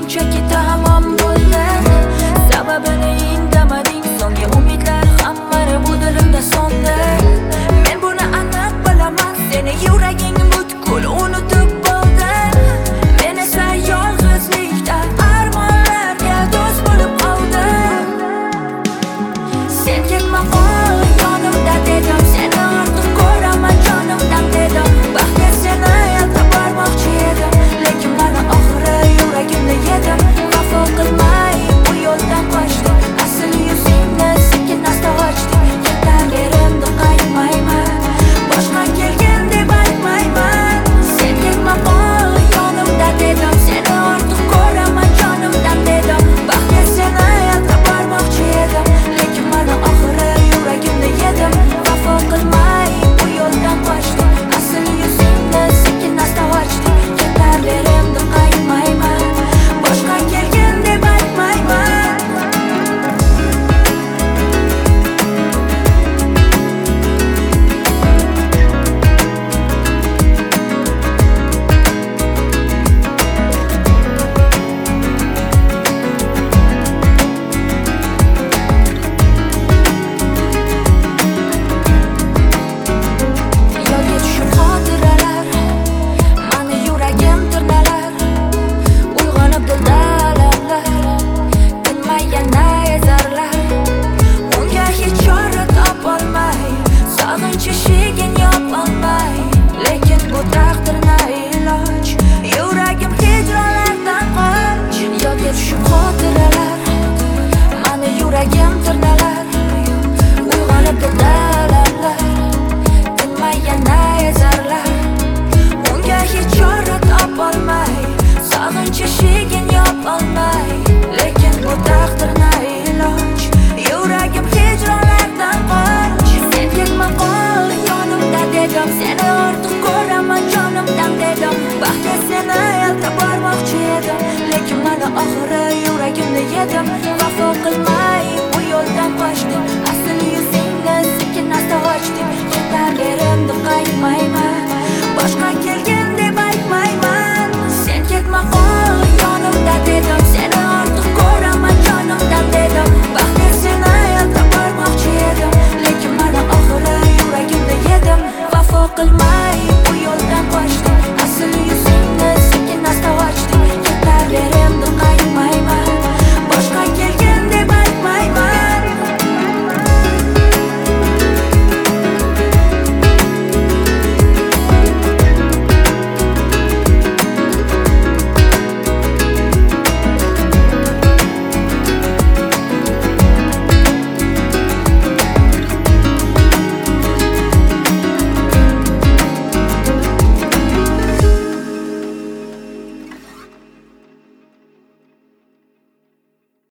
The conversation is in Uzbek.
shunchaki tamom bo'ldi. Sababini indamading, so'nggi umidlar hammani bu dilimda so'ndi. Men buni aniq bilaman, seni yuraging butkul unutib bo'ldin. Men esa yolg'izlikda armonlarga do'st bo'lib qoldim. Sen ketma qol yonimda dedim, seni ortiq ko'raman jonimdan dedim. Baxtga seni eltib bormoqchi edim, lekin mana oxiri yuragimni yedim. Vafo qilmay bu yo'ldan qochdim, asl yuzingni sekin asta ochding. Ketaverimdi qaytmayman, boshqa kelgin deb aytmayman. Sen ketma qol yonimda dedim, seni ortiq ko'raman jonimdan dedim. Baxtga seni eltib bormoqchi edim, lekin mana oxiri yuragimni yedim. Vafo qilmay bu yo'ldan qochdim, asl yuzingni sekin asta ochding. Ketaverimdi qaytmayman, boshqa kelgin deb aytmayman. Yodga tushib xotiralar, mani yuragim tirnalar. Uyg'onib dilda alamlar, tinmay yana ezarlar. Unga hech chora topolmay, sog'inch eshigin yopolmay. Lekin bu taqdirna iloj, yuragim hijronlardan qoch. Yodga tushib xotiralar, mani yuragim tirnalar. Uyg'onib dilda alamlar, tinmay yana ezarlar. Unga hech chora topolmay, sog'inch eshigin yopolmay. Lekin bu taqdirna iloj, yuragim hijronlardan qoch. Sen ketma qol yonimda dedim, seni ortiq ko'raman jonimdan dedim. Baxtga seni eltib bormoqchi edim, lekin mana oxiri yuragimni yedim. Vafo qilmay